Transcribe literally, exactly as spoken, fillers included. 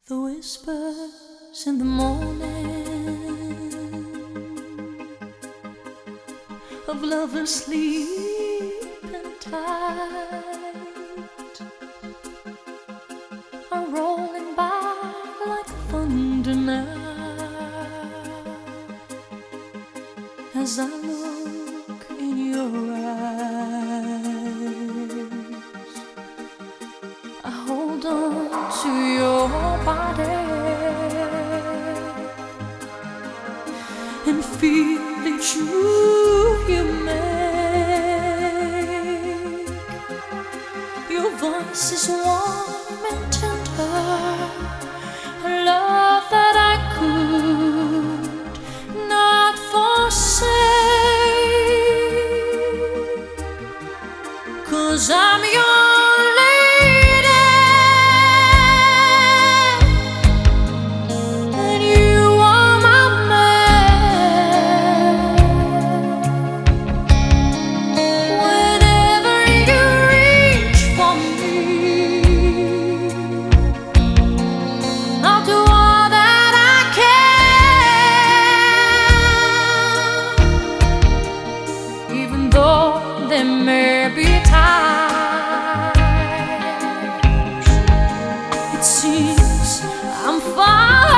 The whispers in the morning of lovers sleeping tight are rolling by like thunder now as I look in your eyes. I hold on to your body and feel each move you make. Your voice is warm and tender, a love that I could not forsake, 'cause I'm your there may be times it seems I'm far